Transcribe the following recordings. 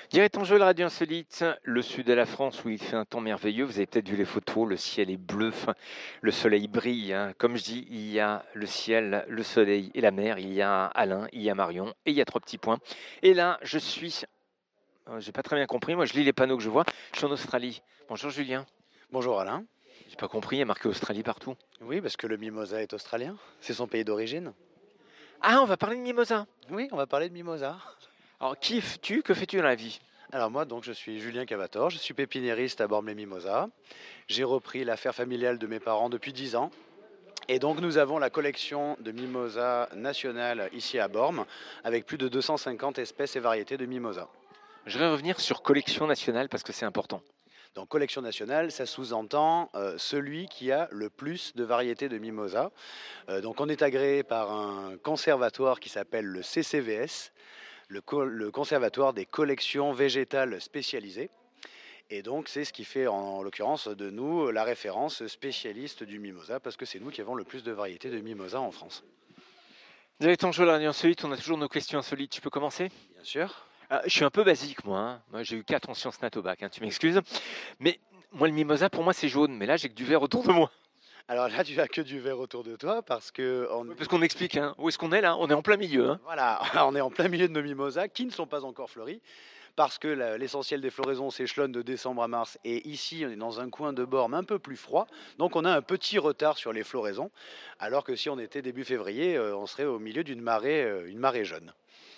Direct en jeu, la radio insolite, le sud de la France où il fait un temps merveilleux. Vous avez peut-être vu les photos, le ciel est bleu, le soleil brille, hein. Comme je dis, il y a le ciel, le soleil et la mer. Il y a Alain, il y a Marion et il y a trois petits points. Et là, je suis. J'ai pas très bien compris. Moi, je lis les panneaux que je vois. Je suis en Australie. Bonjour Julien. Bonjour Alain. J'ai pas compris. Il y a marqué Australie partout. Oui, parce que le mimosa est australien. C'est son pays d'origine. Ah, on va parler de mimosa. Oui, on va parler de mimosa. Alors, qui es-tu? Que fais-tu dans la vie? Alors moi, donc, je suis Julien Cavator, je suis pépiniériste à Bormes-les-Mimosas. J'ai repris l'affaire familiale de mes parents depuis 10 ans. Et donc nous avons la collection de mimosas nationale ici à Bormes, avec plus de 250 espèces et variétés de mimosas. Je vais revenir sur collection nationale parce que c'est important. Donc collection nationale, ça sous-entend celui qui a le plus de variétés de mimosas. Donc on est agréé par un conservatoire qui s'appelle le CCVS, le conservatoire des collections végétales spécialisées. Et donc c'est ce qui fait en l'occurrence de nous la référence spécialiste du mimosa, parce que c'est nous qui avons le plus de variétés de mimosa en France. Direct en jeu, la radio insolite, on a toujours nos questions insolites. Tu peux commencer? Bien sûr. Je suis un peu basique, moi, hein. Moi, j'ai eu 4 en sciences nat au bac, hein, tu m'excuses. Mais moi, le mimosa, pour moi, c'est jaune. Mais là, j'ai que du vert autour de moi. Alors là, tu as que du vert autour de toi parce que Parce qu'on explique, hein. Où est-ce qu'on est là? On est en plein milieu, hein. voilà, on est en plein milieu de nos mimosas qui ne sont pas encore fleuris, parce que l'essentiel des floraisons s'échelonne de décembre à mars, et ici on est dans un coin de Bormes un peu plus froid, donc on a un petit retard sur les floraisons, alors que si on était début février, on serait au milieu d'une marée jaune.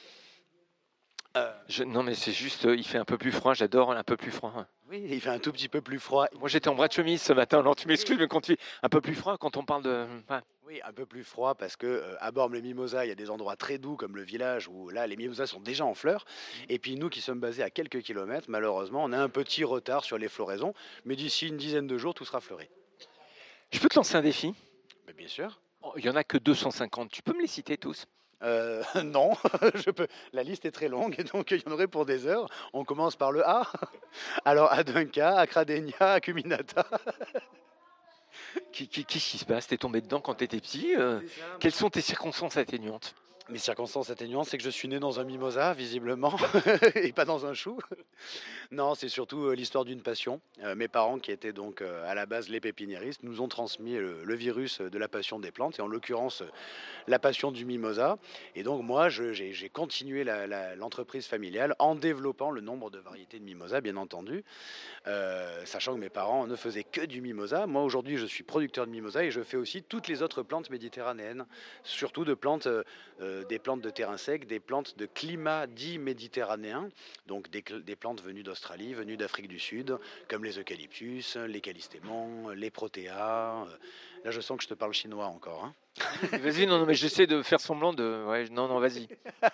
Non, mais c'est juste, il fait un peu plus froid. J'adore un peu plus froid. Oui, il fait un tout petit peu plus froid. Moi, j'étais en bras de chemise ce matin. Alors, tu m'excuses, mais quand tu un peu plus froid, quand on parle de. Ouais. Oui, un peu plus froid parce que à Bormes-les-Mimosas, il y a des endroits très doux comme le village où là les mimosas sont déjà en fleurs. Et puis nous qui sommes basés à quelques kilomètres, malheureusement, on a un petit retard sur les floraisons. Mais d'ici une dizaine de jours, tout sera fleuri. Je peux te lancer un défi? Mais bien sûr. Oh, il y en a que 250. Tu peux me les citer tous? Non, la liste est très longue et donc il y en aurait pour des heures. On commence par le A. Alors Adenca, Acrademia, Acuminata. Qu'est-ce qui se passe? T'es tombé dedans quand t'étais petit? Quelles sont tes circonstances atténuantes? Mes circonstances atténuantes, c'est que je suis né dans un mimosa, visiblement, et pas dans un chou. Non, c'est surtout l'histoire d'une passion. Mes parents, qui étaient donc à la base les pépiniéristes, nous ont transmis le virus de la passion des plantes, et en l'occurrence la passion du mimosa. Et donc moi, j'ai continué l'entreprise familiale en développant le nombre de variétés de mimosa, bien entendu, sachant que mes parents ne faisaient que du mimosa. Moi, aujourd'hui, je suis producteur de mimosa et je fais aussi toutes les autres plantes méditerranéennes, surtout de plantes, des plantes de terrain sec, des plantes de climat dit méditerranéen, donc des plantes venues d'Australie, venues d'Afrique du Sud, comme les eucalyptus, les callistémons, les protéas. Là, je sens que je te parle chinois encore, hein. Vas-y, non, mais j'essaie de faire semblant de. Ouais, non, vas-y.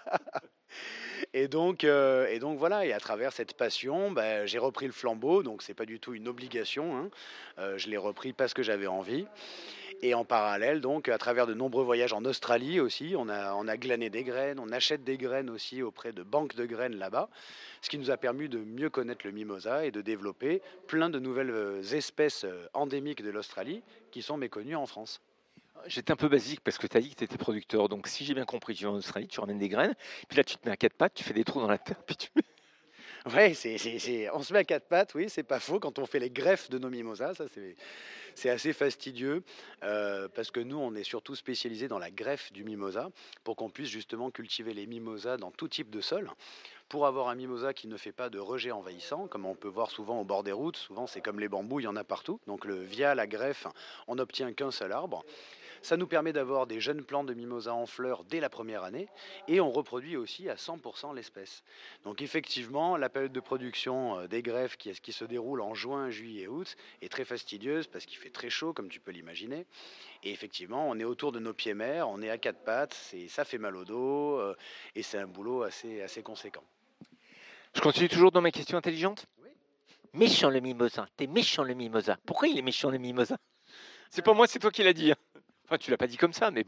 Et donc voilà, et à travers cette passion, j'ai repris le flambeau, donc c'est pas du tout une obligation, hein. Je l'ai repris parce que j'avais envie. Et en parallèle, donc, à travers de nombreux voyages en Australie aussi, on a glané des graines, on achète des graines aussi auprès de banques de graines là-bas, ce qui nous a permis de mieux connaître le mimosa et de développer plein de nouvelles espèces endémiques de l'Australie qui sont méconnues en France. J'étais un peu basique parce que tu as dit que tu étais producteur. Donc, si j'ai bien compris, tu vas en Australie, tu ramènes des graines. Puis là, tu te mets à quatre pattes, tu fais des trous dans la terre. Puis tu... Ouais, on se met à quatre pattes, oui, c'est pas faux. Quand on fait les greffes de nos mimosas, ça c'est assez fastidieux parce que nous, on est surtout spécialisé dans la greffe du mimosa pour qu'on puisse justement cultiver les mimosas dans tout type de sol. Pour avoir un mimosa qui ne fait pas de rejet envahissant, comme on peut voir souvent au bord des routes, souvent c'est comme les bambous, il y en a partout. Donc via la greffe, on n'obtient qu'un seul arbre. Ça nous permet d'avoir des jeunes plants de mimosa en fleurs dès la première année et on reproduit aussi à 100% l'espèce. Donc effectivement, la période de production des greffes qui se déroule en juin, juillet, août est très fastidieuse parce qu'il fait très chaud comme tu peux l'imaginer. Et effectivement, on est autour de nos pieds mères, on est à quatre pattes, ça fait mal au dos et c'est un boulot assez conséquent. Je continue toujours dans mes questions intelligentes? Oui. Méchant le mimosa, t'es méchant le mimosa. Pourquoi il est méchant le mimosa? C'est pas moi, c'est toi qui l'as dit, hein. Enfin, tu l'as pas dit comme ça, mais bon.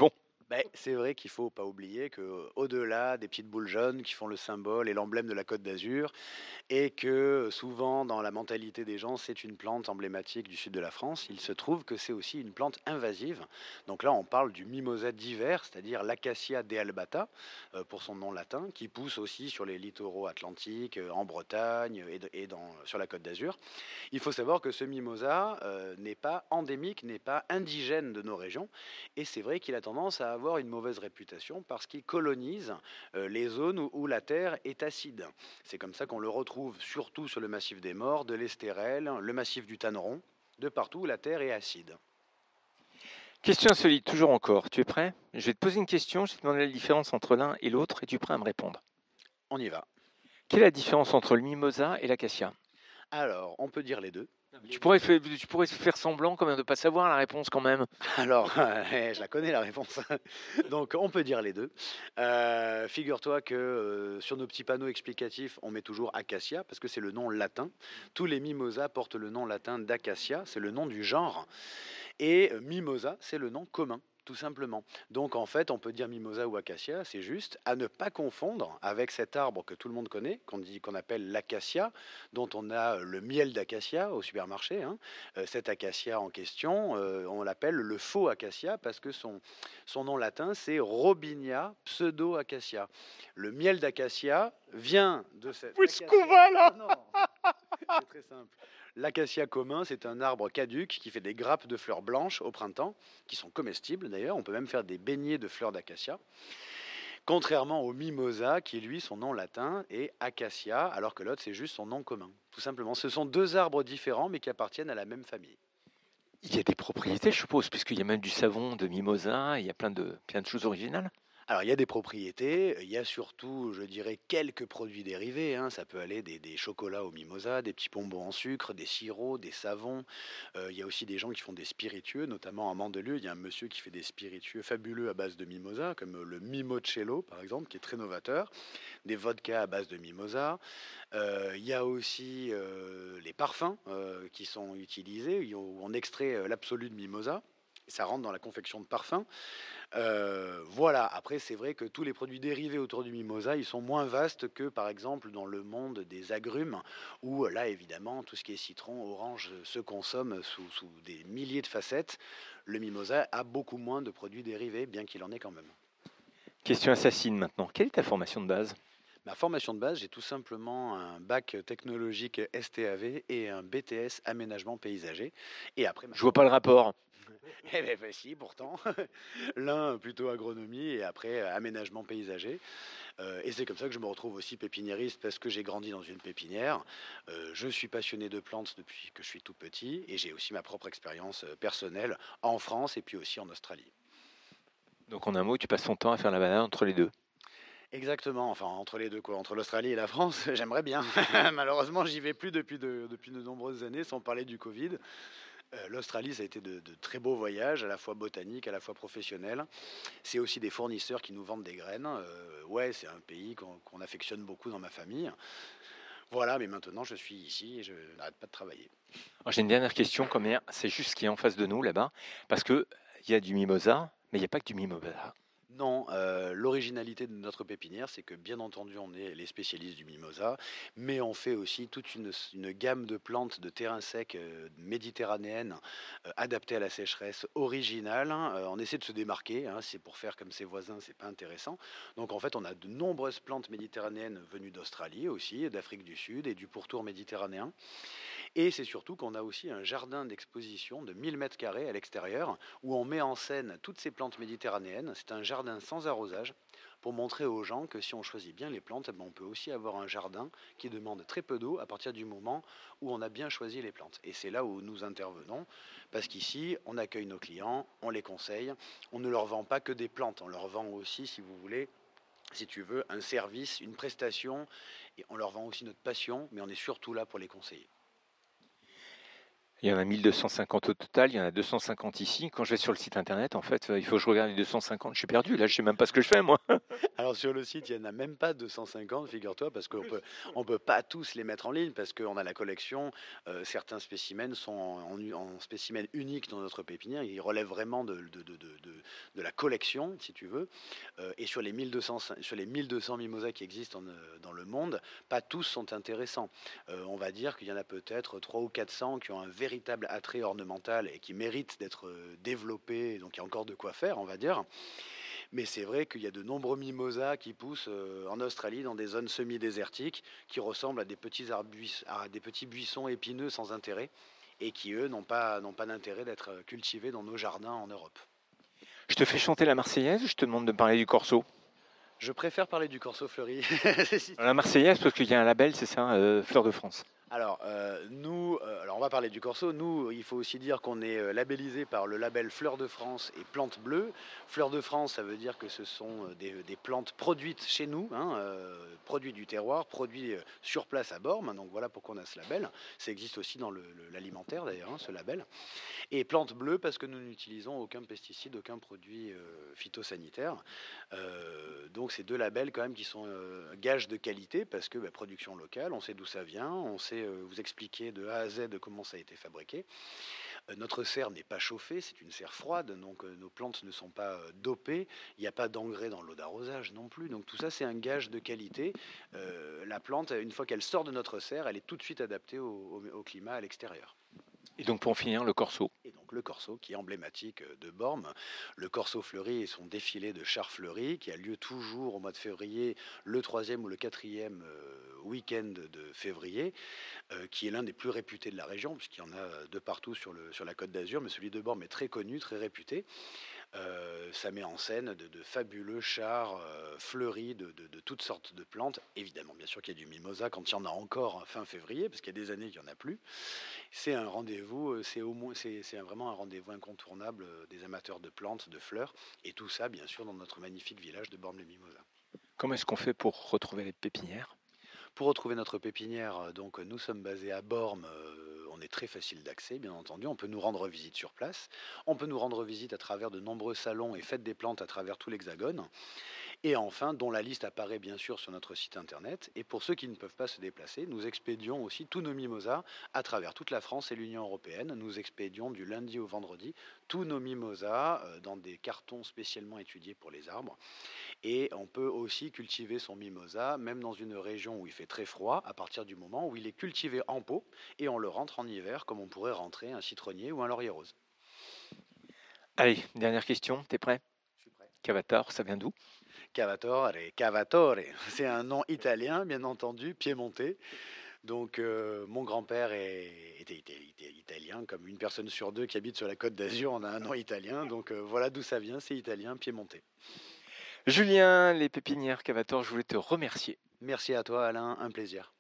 Ben, c'est vrai qu'il faut pas oublier que au-delà des petites boules jaunes qui font le symbole et l'emblème de la Côte d'Azur, et que souvent dans la mentalité des gens, c'est une plante emblématique du sud de la France. Il se trouve que c'est aussi une plante invasive. Donc là, on parle du mimosa d'hiver, c'est-à-dire l'Acacia dealbata, pour son nom latin, qui pousse aussi sur les littoraux atlantiques, en Bretagne sur la Côte d'Azur. Il faut savoir que ce mimosa n'est pas endémique, n'est pas indigène de nos régions, et c'est vrai qu'il a tendance à avoir une mauvaise réputation parce qu'il colonise les zones où la terre est acide. C'est comme ça qu'on le retrouve surtout sur le massif des Morts, de l'Estérel, le massif du Tanneron, de partout où la terre est acide. Question insolite, toujours encore. Tu es prêt? Je vais te poser une question, je vais te demander la différence entre l'un et l'autre, et tu es prêt à me répondre. On y va. Quelle est la différence entre le mimosa et l'acacia? Alors, on peut dire les deux. Tu pourrais faire semblant quand même de ne pas savoir la réponse quand même. Alors, je la connais la réponse. Donc, on peut dire les deux. Figure-toi que sur nos petits panneaux explicatifs, on met toujours acacia parce que c'est le nom latin. Tous les mimosas portent le nom latin d'acacia, c'est le nom du genre. Et mimosa, c'est le nom commun, tout simplement. Donc en fait, on peut dire mimosa ou acacia, c'est juste à ne pas confondre avec cet arbre que tout le monde connaît, qu'on appelle l'acacia, dont on a le miel d'acacia au supermarché. Hein. Cet acacia en question, on l'appelle le faux acacia parce que son nom latin, c'est Robinia pseudo-acacia. Le miel d'acacia vient de cette Où est-ce qu'on va là? Non, c'est très simple. L'acacia commun, c'est un arbre caduc qui fait des grappes de fleurs blanches au printemps, qui sont comestibles d'ailleurs. On peut même faire des beignets de fleurs d'acacia. Contrairement au mimosa, qui lui, son nom latin est acacia, alors que l'autre, c'est juste son nom commun. Tout simplement. Ce sont deux arbres différents, mais qui appartiennent à la même famille. Il y a des propriétés, je suppose, puisqu'il y a même du savon de mimosa, il y a plein de choses originales. Alors, il y a des propriétés, il y a surtout, je dirais, quelques produits dérivés. Hein. Ça peut aller des chocolats au mimosa, des petits bonbons en sucre, des sirops, des savons. Il y a aussi des gens qui font des spiritueux, notamment à Mandelieu. Il y a un monsieur qui fait des spiritueux fabuleux à base de mimosa, comme le Mimocello, par exemple, qui est très novateur. Des vodkas à base de mimosa. Il y a aussi les parfums qui sont utilisés, où on extrait l'absolu de mimosa. Et ça rentre dans la confection de parfums. Voilà, après c'est vrai que tous les produits dérivés autour du mimosa, ils sont moins vastes que par exemple dans le monde des agrumes, où là évidemment tout ce qui est citron, orange se consomme sous des milliers de facettes. Le mimosa a beaucoup moins de produits dérivés, bien qu'il en ait quand même. Question assassine maintenant. Quelle est ta formation de base? Ma formation de base, j'ai tout simplement un bac technologique STAV et un BTS aménagement paysager. Et après, Je vois pas le rapport. eh bien, si, pourtant. L'un plutôt agronomie et après aménagement paysager. Et c'est comme ça que je me retrouve aussi pépiniériste parce que j'ai grandi dans une pépinière. Je suis passionné de plantes depuis que je suis tout petit et j'ai aussi ma propre expérience personnelle en France et puis aussi en Australie. Donc en un mot, tu passes ton temps à faire la balade entre les deux. Exactement, enfin entre les deux quoi, entre l'Australie et la France, j'aimerais bien. Malheureusement, j'y vais plus depuis de nombreuses années, sans parler du Covid. L'Australie, ça a été de très beaux voyages, à la fois botaniques, à la fois professionnels. C'est aussi des fournisseurs qui nous vendent des graines. Ouais, c'est un pays qu'on affectionne beaucoup dans ma famille. Voilà, mais maintenant je suis ici et je n'arrête pas de travailler. Alors, j'ai une dernière question, comme hier, c'est juste ce qui est en face de nous là-bas, parce que il y a du mimosa, mais il n'y a pas que du mimosa. Non, l'originalité de notre pépinière, c'est que bien entendu, on est les spécialistes du mimosa, mais on fait aussi toute une gamme de plantes de terrain sec méditerranéennes adaptées à la sécheresse, originales. Hein. On essaie de se démarquer, hein, c'est pour faire comme ses voisins, c'est pas intéressant. Donc en fait, on a de nombreuses plantes méditerranéennes venues d'Australie aussi, d'Afrique du Sud et du pourtour méditerranéen. Et c'est surtout qu'on a aussi un jardin d'exposition de 1000 mètres carrés à l'extérieur où on met en scène toutes ces plantes méditerranéennes. C'est un jardin sans arrosage pour montrer aux gens que si on choisit bien les plantes, on peut aussi avoir un jardin qui demande très peu d'eau à partir du moment où on a bien choisi les plantes. Et c'est là où nous intervenons parce qu'ici, on accueille nos clients, on les conseille, on ne leur vend pas que des plantes, on leur vend aussi, si vous voulez, si tu veux, un service, une prestation, et on leur vend aussi notre passion, mais on est surtout là pour les conseiller. Il y en a 1250 au total, il y en a 250 ici. Quand je vais sur le site internet, en fait, il faut que je regarde les 250. Je suis perdu, là, je sais même pas ce que je fais, moi. Alors sur le site, il n'y en a même pas 250, figure-toi, parce qu'on peut pas tous les mettre en ligne, parce qu'on a la collection. Certains spécimens sont en spécimen unique dans notre pépinière. Ils relèvent vraiment de la collection, si tu veux. Et sur les 1200 mimosas qui existent dans le monde, pas tous sont intéressants. On va dire qu'il y en a peut-être 300 ou 400 qui ont un véritable attrait ornemental et qui méritent d'être développés. Donc il y a encore de quoi faire, on va dire. Mais c'est vrai qu'il y a de nombreux mimosas qui poussent en Australie dans des zones semi-désertiques qui ressemblent à des petits buissons épineux sans intérêt et qui, eux, n'ont pas d'intérêt d'être cultivés dans nos jardins en Europe. Je te fais chanter la Marseillaise, je te demande de parler du Corso. Je préfère parler du Corso fleuri. Si La Marseillaise, parce qu'il y a un label, c'est ça, Fleur de France. Alors, alors on va parler du Corso. Nous, il faut aussi dire qu'on est labellisé par le label Fleur de France et Plantes Bleues. Fleur de France, ça veut dire que ce sont des plantes produites chez nous, hein, produits du terroir, produits sur place à Bormes. Donc voilà pourquoi on a ce label. Ça existe aussi dans l'alimentaire d'ailleurs, hein, ce label. Et Plantes Bleues parce que nous n'utilisons aucun pesticide, aucun produit phytosanitaire. Donc c'est deux labels quand même qui sont gages de qualité parce que production locale, on sait d'où ça vient, on sait vous expliquer de A à Z de comment ça a été fabriqué. Notre serre n'est pas chauffée, c'est une serre froide, donc nos plantes ne sont pas dopées, il n'y a pas d'engrais dans l'eau d'arrosage non plus, donc tout ça c'est un gage de qualité. La plante, une fois qu'elle sort de notre serre, elle est tout de suite adaptée au climat à l'extérieur. Et donc pour finir, le Corso. Et donc le Corso qui est emblématique de Bormes, le Corso fleuri et son défilé de chars fleuris qui a lieu toujours au mois de février, le troisième ou le quatrième week-end de février, qui est l'un des plus réputés de la région, puisqu'il y en a de partout sur la Côte d'Azur, mais celui de Bormes est très connu, très réputé. Ça met en scène de fabuleux chars fleuris de toutes sortes de plantes. Évidemment, bien sûr qu'il y a du mimosa quand il y en a encore fin février, parce qu'il y a des années qu'il n'y en a plus. C'est un rendez-vous, c'est vraiment un rendez-vous incontournable des amateurs de plantes, de fleurs, et tout ça, bien sûr, dans notre magnifique village de Bormes-les-Mimosas. Comment est-ce qu'on fait pour retrouver les pépinières? Pour retrouver notre pépinière, donc nous sommes basés à Bormes. On est très facile d'accès, bien entendu. On peut nous rendre visite sur place. On peut nous rendre visite à travers de nombreux salons et fêtes des plantes à travers tout l'Hexagone. Et enfin, dont la liste apparaît bien sûr sur notre site internet. Et pour ceux qui ne peuvent pas se déplacer, nous expédions aussi tous nos mimosas à travers toute la France et l'Union européenne. Nous expédions du lundi au vendredi tous nos mimosas dans des cartons spécialement étudiés pour les arbres. Et on peut aussi cultiver son mimosa, même dans une région où il fait très froid, à partir du moment où il est cultivé en pot et on le rentre en hiver, comme on pourrait rentrer un citronnier ou un laurier rose. Allez, dernière question, t'es prêt? Je suis prêt. Cavatar, ça vient d'où? Cavatore, cavatore, c'est un nom italien, bien entendu, piémontais. Donc mon grand-père était italien, comme une personne sur deux qui habite sur la Côte d'Azur, on a un nom italien. Donc voilà d'où ça vient, c'est italien, piémontais. Julien, les pépinières Cavator, je voulais te remercier. Merci à toi Alain, un plaisir.